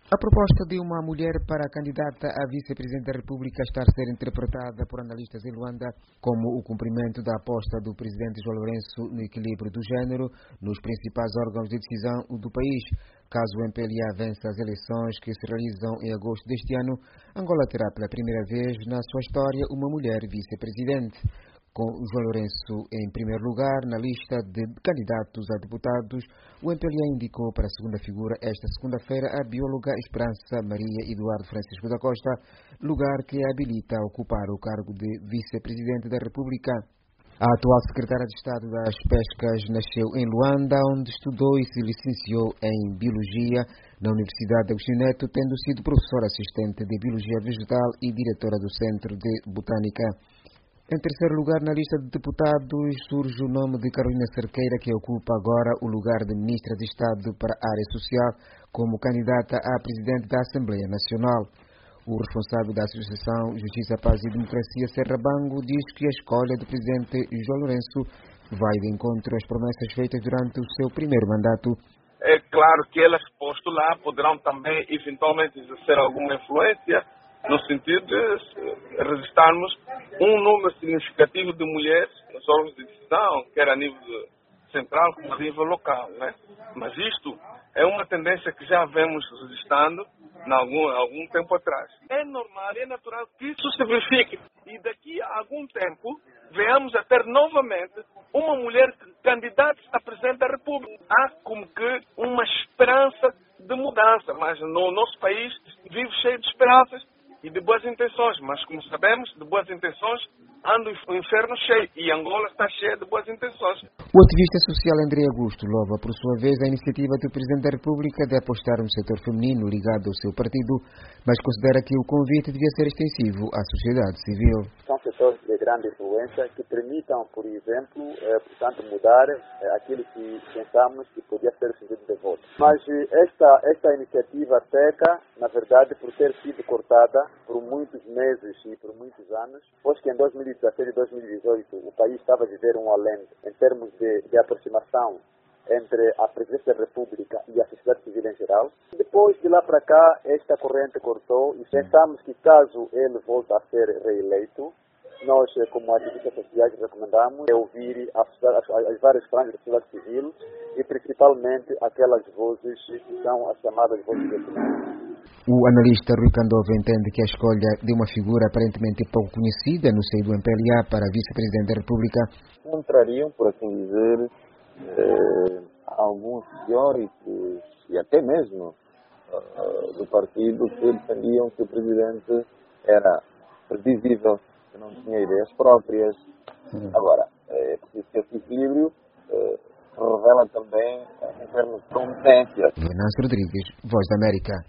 A proposta de uma mulher para a candidata a vice-presidente da República está a ser interpretada por analistas em Luanda como o cumprimento da aposta do presidente João Lourenço no equilíbrio do género nos principais órgãos de decisão do país. Caso o MPLA vença as eleições que se realizam em agosto deste ano, Angola terá pela primeira vez na sua história uma mulher vice-presidente. Com João Lourenço em primeiro lugar na lista de candidatos a deputados, o MPLA indicou para a segunda figura esta segunda-feira a bióloga Esperança Maria Eduardo Francisco da Costa, lugar que a habilita a ocupar o cargo de vice-presidente da República. A atual secretária de Estado das Pescas nasceu em Luanda, onde estudou e se licenciou em Biologia na Universidade de Agostinho Neto, tendo sido professora assistente de Biologia Vegetal e diretora do Centro de Botânica. Em terceiro lugar, na lista de deputados, surge o nome de Carolina Cerqueira, que ocupa agora o lugar de Ministra de Estado para a Área Social, como candidata a Presidente da Assembleia Nacional. O responsável da Associação Justiça, Paz e Democracia, Serra Bango, diz que a escolha do Presidente João Lourenço vai de encontro às promessas feitas durante o seu primeiro mandato. É claro que elas postular poderão também, eventualmente, exercer alguma influência no sentido de registarmos um número significativo de mulheres nos órgãos de decisão, quer a nível central como a nível local, né? Mas isto é uma tendência que já vemos registrando há algum tempo atrás. É normal e é natural que isso se verifique e daqui a algum tempo venhamos a ter novamente uma mulher candidata a Presidente da República. Há como que uma esperança de mudança, mas no nosso país vive cheio de esperanças e de boas intenções, mas como sabemos, de boas intenções anda o inferno cheio e Angola está cheia de boas intenções. O ativista social André Augusto louva, por sua vez, a iniciativa do Presidente da República de apostar no setor feminino ligado ao seu partido, mas considera que o convite devia ser extensivo à sociedade civil. São setores de grande influência que permitam, por exemplo, portanto, mudar aquilo que pensamos que podia ser o sentido de voto. Mas esta iniciativa peca, na verdade, por ter sido cortada por muitos meses e por muitos anos, pois que em 2017 e 2018 o país estava a viver um alento em termos de aproximação entre a Presidência da República e a sociedade civil em geral. Depois de lá para cá, esta corrente cortou e pensamos que caso ele volte a ser reeleito, nós, como ativistas sociais, recomendamos ouvir as várias franjas da sociedade civil e principalmente aquelas vozes que são as chamadas vozes de opinião. O analista Rui Candova entende que a escolha de uma figura aparentemente pouco conhecida no seio do MPLA para vice-presidente da República contrariam, por assim dizer, alguns teóricos e até mesmo do partido que defendiam que o presidente era previsível, que não tinha ideias próprias. Agora, esse equilíbrio revela também em termos de competência. Venâncio Rodrigues, Voz da América.